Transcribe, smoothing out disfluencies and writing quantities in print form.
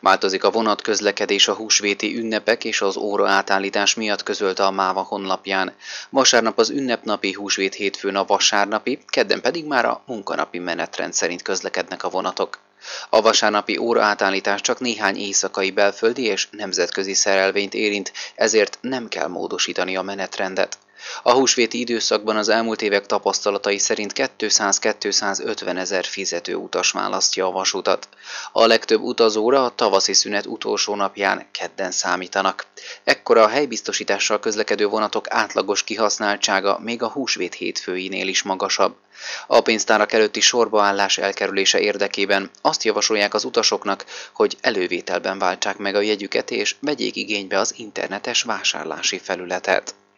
Változik a vonatközlekedés a húsvéti ünnepek és az óraátállítás miatt, közölte a MÁVA honlapján. Vasárnap az ünnepnapi, húsvét hétfőn a vasárnapi, kedden pedig már a munkanapi menetrend szerint közlekednek a vonatok. A vasárnapi óraátállítás csak néhány éjszakai belföldi és nemzetközi szerelvényt érint, ezért nem kell módosítani a menetrendet. A húsvéti időszakban az elmúlt évek tapasztalatai szerint 200-250 ezer fizetőutas választja a vasutat. A legtöbb utazóra a tavaszi szünet utolsó napján, kedden számítanak. Ekkora a helybiztosítással közlekedő vonatok átlagos kihasználtsága még a húsvét hétfőinél is magasabb. A pénztárak előtti sorbaállás elkerülése érdekében azt javasolják az utasoknak, hogy elővételben váltsák meg a jegyüket és vegyék igénybe az internetes vásárlási felületet.